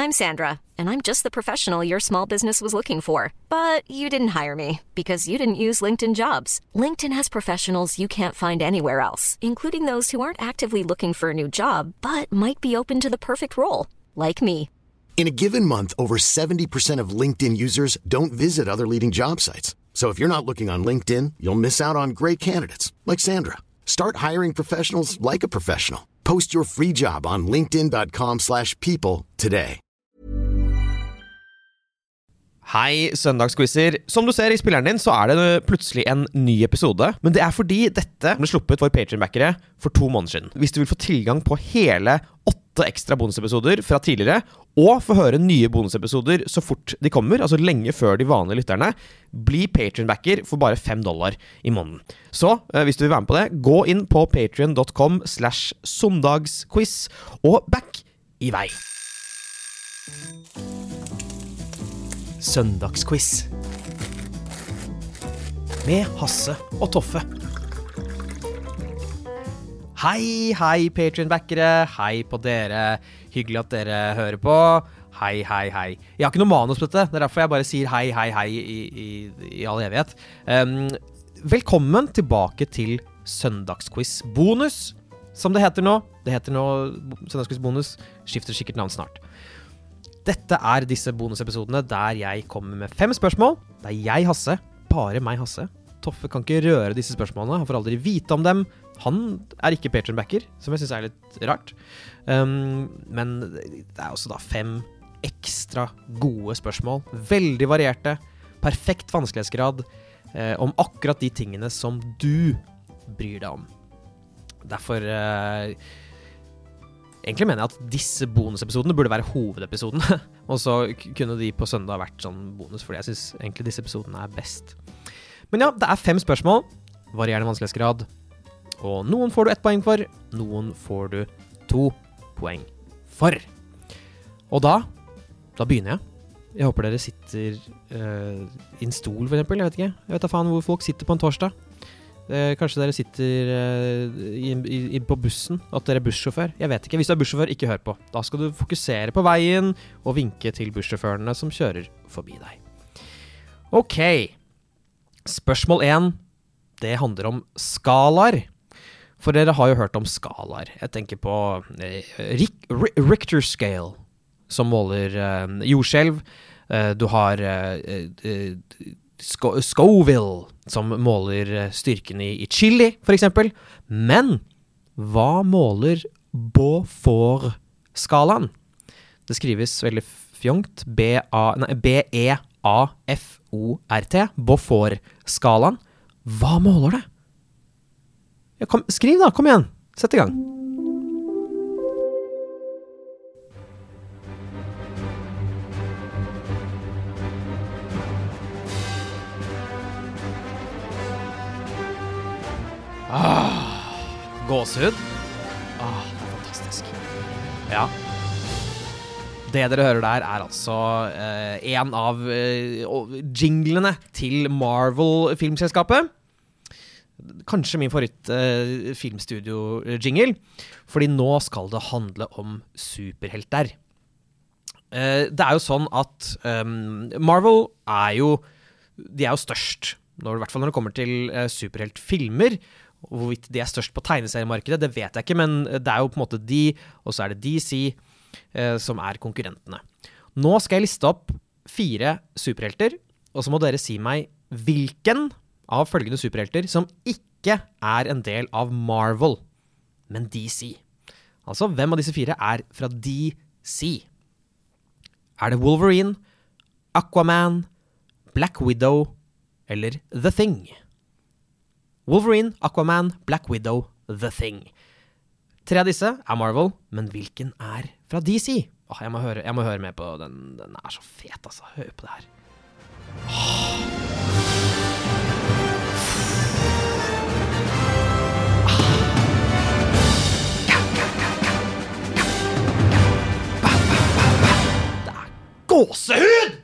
I'm Sandra, and I'm just the professional your small business was looking for. But you didn't hire me because you didn't use LinkedIn Jobs. LinkedIn has professionals you can't find anywhere else, including those who aren't actively looking for a new job, but might be open to the perfect role, like me. In a given month, over 70% of LinkedIn users don't visit other leading job sites. So if you're not looking on LinkedIn, you'll miss out on great candidates, like Sandra. Start hiring professionals like a professional. Post your free job on linkedin.com/people today. Hei, søndagsquizer. Som du ser I spilleren din, så det plutselig en ny episode. Men det fordi dette ble sluppet for Patreon-backere for 2 måneder siden. Hvis du vil få tilgang på hele 8 ekstra bonusepisoder fra tidligere, og få høre nye bonusepisoder så fort de kommer, altså lenge før de vanlige lytterne, bli Patreon-backer for bare $5 I måneden. Så, hvis du vil være med på det, gå inn på patreon.com/søndagsquiz og back I vei. Søndagsquiz med Hasse og Toffe. Hei Patreon-backere. Hei på dere. Hyggelig at dere hører på. Hei. Jeg har ikke noe manus på dette. Det derfor jeg bare sier hei I all evighet. Velkommen tilbake til Søndagsquiz bonus, som det heter nå. Det heter nå Søndagsquiz bonus. Skifter sikkert navn snart. Dette disse bonusepisodene der jeg kommer med 5 spørsmål. Det jeg, Hasse, bare meg, Hasse. Toffe kan ikke røre disse spørsmålene. Han får aldri vite om dem. Han ikke Patreon-backer, som jeg synes litt rart. Men det også da 5 ekstra gode spørsmål. Veldig varierte. Perfekt vanskelighetsgrad. Om akkurat de tingene som du bryr deg om. Derfor... Egentlig mener jeg at disse bonusepisodene burde være hovedepisoden, og så kunne de på søndag vært sånn bonus, fordi jeg synes egentlig disse episodene best. Men ja, det 5 spørsmål, varierende vanskelighetsgrad, og noen får du 1 poeng for, noen får du 2 poeng for. Og da begynner jeg. Jeg håper dere sitter I en stol for eksempel, jeg vet ikke. Jeg vet da faen hvor folk sitter på en torsdag. Kanskje dere sitter på bussen, at dere bussjåfør. Jeg vet ikke, hvis du bussjåfør, ikke hør på. Da skal du fokusere på veien og vinke til bussjåførene som kjører forbi deg. Ok, spørsmål 1, det handler om skalaer. For dere har jo hørt om skalaer. Jeg tenker på Richter scale, som måler jordskjelv. Du har Scoville, som måler styrken I chili, for eksempel. Men hva måler Beaufort-skalaen? Det skrives veldig fjongt. B-E-A-F-O-R-T. Beaufort-skalaen. Hva måler det? Ja, skriv da, kom igjen. Sett I gang. Gåsehud. Fantastisk. Ja. Det dere hører der altså en av jinglene til Marvel-filmselskapet. Kanskje min favoritt-filmstudio-jingle, fordi nå skal det handle om superhelter. Det jo sånn at Marvel de jo størst, I hvert fall når det kommer til superheltfilmer. Hvorvidt de størst på tegneseriemarkedet, det vet jeg ikke, men det jo på en måte de, og så det DC som konkurrentene. Nå skal jeg liste opp 4 superhelter, og så må dere si meg hvilken av følgende superhelter som ikke en del av Marvel, men DC. Altså, hvem av disse 4 fra DC? Det Wolverine, Aquaman, Black Widow eller The Thing? Wolverine, Aquaman, Black Widow, The Thing. 3 av disse Marvel, men hvilken fra DC? Jeg må høre med på den. Den så fet, altså. Hør på det her. Det gåsehud!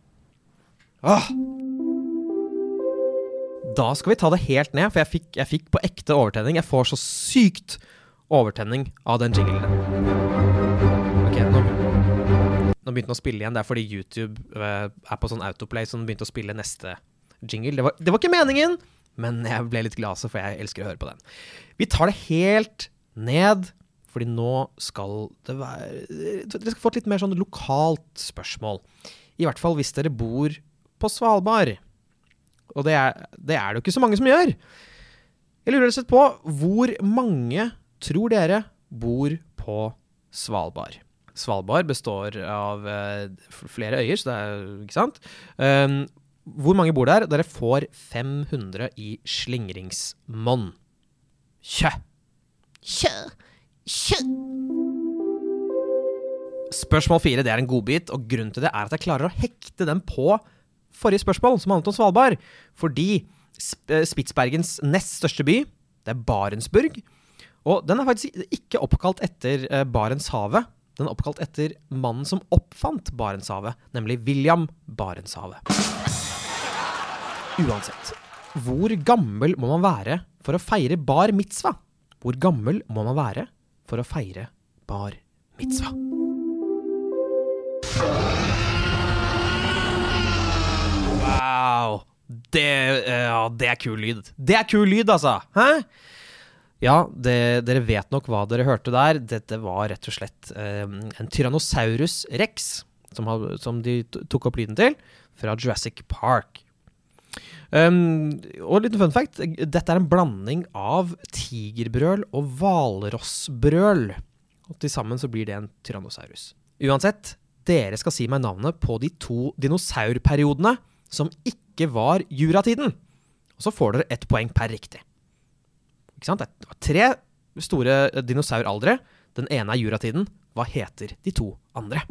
Da skal vi ta det helt ned, for jeg fikk på ekte overtenning. Jeg får så sykt overtenning av den jinglen. Ok, Nå begynte den å spille igjen, det fordi YouTube er på sånn autoplay, så den begynte å spille neste jingle. Det var ikke meningen, men jeg ble litt glad, for jeg elsker å høre på den. Vi tar det helt ned, fordi nå skal det være... Dere skal få et litt mer sånn lokalt spørsmål. I hvert fall hvis dere bor på Svalbard. Og det er det jo ikke så mange som gjør. Jeg lurer rett og slett på, hvor mange tror dere bor på Svalbard? Svalbard består av flere øyer, så det ikke sant? Hvor mange bor der? Dere får 500 i slingringsmonn. Kjø! Spørsmål 4, det er en godbit, og grunnen til det er at jeg klarer å hekte den på forrige spørsmål, som handlet om Svalbard. Fordi Spitsbergens nest største by, det er Barentsburg, og den er faktisk ikke oppkalt etter Barentshavet. Den er oppkalt etter mannen som oppfant Barentshavet, nemlig William Barentshavet. Uansett, hvor gammel må man være for å feire bar mitzvah? Hvor gammel må man være for å feire bar mitzvah? Wow! Det er kul lyd. Det er kul lyd, altså! Hæ? Ja, dere vet nok hva dere hørte der. Dette var rett og slett en Tyrannosaurus Rex, som de tok opp lyden til, fra Jurassic Park. Og liten fun fact, dette er en blanding av tigerbrøl og hvalrossbrøl. Og til sammen så blir det en Tyrannosaurus. Uansett, dere skal si meg navnet på de 2 dinosaurperiodene som ikke var juratiden. Og så får dere 1 poeng per riktig. Ikke sant? Det var 3 store dinosauraldre. Den ene er juratiden. Hva heter de 2 andre?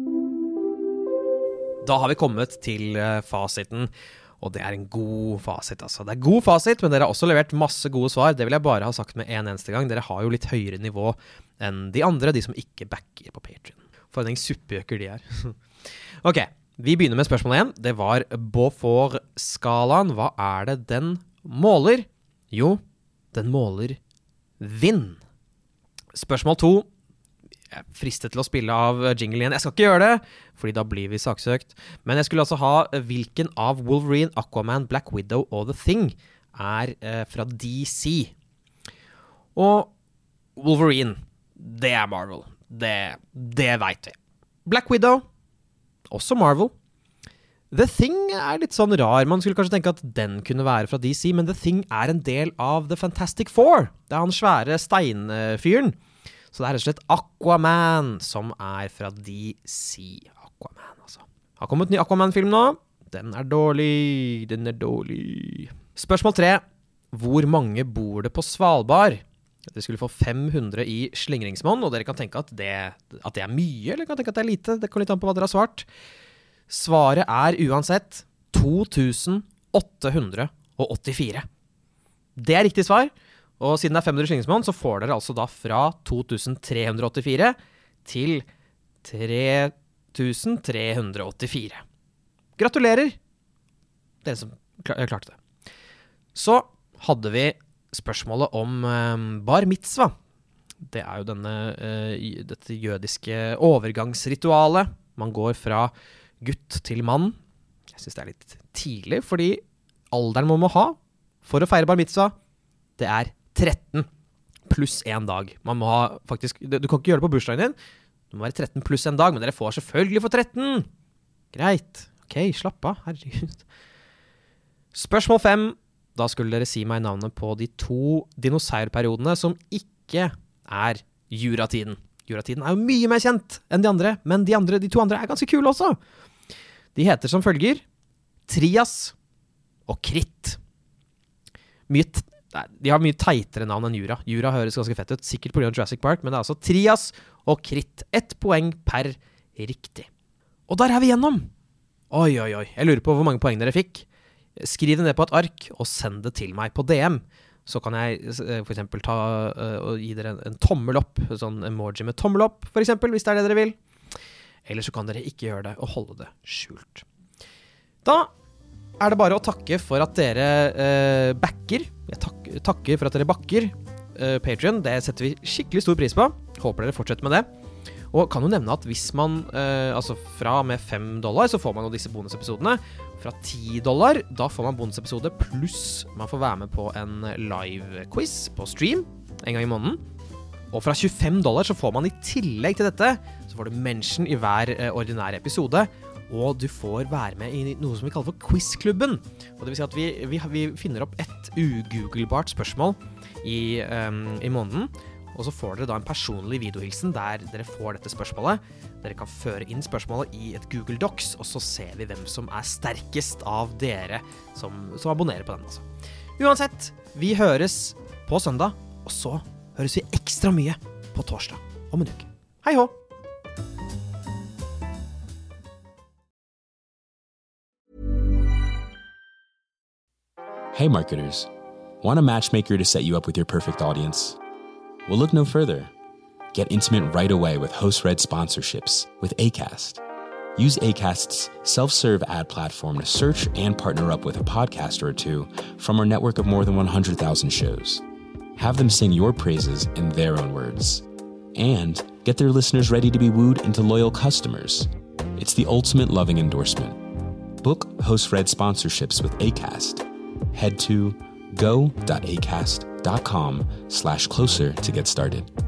Da har vi kommet til fasiten. Og det er en god fasit, altså. Det er god fasit, men dere har også levert masse gode svar. Det vil jeg bare ha sagt med en eneste gang. Dere har jo litt høyere nivå enn de andre, de som ikke backer på Patreon. For en suppeøker de er. Ok, vi begynner med spørsmål 1. Det var Beaufort-skalaen. Hva er det den måler? Jo, den måler vind. Spørsmål 2. Jeg er fristet til å spille av jingle igjen. Jeg skal ikke gjøre det, fordi da blir vi saksøkt. Men jeg skulle altså ha hvilken av Wolverine, Aquaman, Black Widow og The Thing er fra DC. Og Wolverine, det er Marvel. Det vet vi. Black Widow, også Marvel. The Thing er litt sånn rar. Man skulle kanskje tenke at den kunne være fra DC, men The Thing er en del av The Fantastic Four. Det er han svære steinfyren. Så det er rett og slett Aquaman som er fra DC. Aquaman, altså. Har kommet en ny Aquaman-film nå. Den er dårlig. Spørsmål 3. Hvor mange bor det på Svalbard? Dere skulle få 500 i slingringsmonn, og dere kan tenke at det er mye, eller kan tenke at det er lite. Det kommer litt an på hva dere har svart. Svaret er uansett 2884. Det er riktig svar. Og siden det er 500 slingringsmonn, så får dere altså da fra 2384 til 3384. Gratulerer! Dere som klarte det. Så hadde vi spørsmålet om bar mitzvah. Det er jo dette jødiske overgangsritualet. Man går fra gutt til mann. Jeg synes det er litt tidlig, fordi alderen man må ha for å feire bar mitzvah, det er 13 pluss 1 dag. Man må ha faktisk, du kan ikke gjøre det på bursdagen din. Det må være 13 pluss 1 dag, men dere får selvfølgelig for 13. Greit. Ok, slapp av. Herregud. Spørsmål 5. Da skulle dere si meg navnet på de 2 dinosaurperiodene som ikke er juratiden. Juratiden er jo mye mer kjent enn de andre, men de 2 andre er ganske kule også. De heter som følger Trias og Kritt. De har mye teitere navn enn Jura. Jura høres ganske fett ut, sikkert på grunn av Jurassic Park, men det er altså Trias og Kritt. 1 poeng per riktig. Og der er vi gjennom! Oi. Jeg lurer på hvor mange poeng dere fikk. Skriv det ned på et ark, og send det til meg på DM. Så kan jeg for eksempel ta og gi dere en tommel opp, sånn emoji med tommel opp, for eksempel, hvis det er det dere vil. Eller så kan dere ikke gjøre det og holde det skjult. Da er det bare å takke for at dere backer. Jeg takker for at dere bakker Patreon. Det setter vi skikkelig stor pris på. Håper dere fortsetter med det. Og kan jo nevne at hvis man, altså fra med $5, så får man jo disse bonusepisodene. Fra $10, da får man bonusepisode, pluss man får være med på en live-quiz på stream, en gang i måneden. Og fra $25 så får man i tillegg til dette, så får du mention i hver ordinære episode, og du får være med i noe som vi kaller for Quiz-klubben. Og det vil si at vi finner opp et ugooglebart spørsmål i måneden, og så får dere da en personlig videohilsen der dere får dette spørsmålet. Dere kan føre inn spørsmålet i et Google Docs, og så ser vi hvem som sterkest av dere som abonnerer på den. Altså. Uansett, vi høres på søndag, og så høres vi ekstra mye på torsdag om en uke. Hei hå! Hey marketers, want a matchmaker to set you up with your perfect audience? Well, look no further. Get intimate right away with host-read sponsorships with Acast. Use Acast's self-serve ad platform to search and partner up with a podcaster or two from our network of more than 100,000 shows. Have them sing your praises in their own words. And get their listeners ready to be wooed into loyal customers. It's the ultimate loving endorsement. Book host-read sponsorships with Acast. Head to go.acast.com/closer to get started.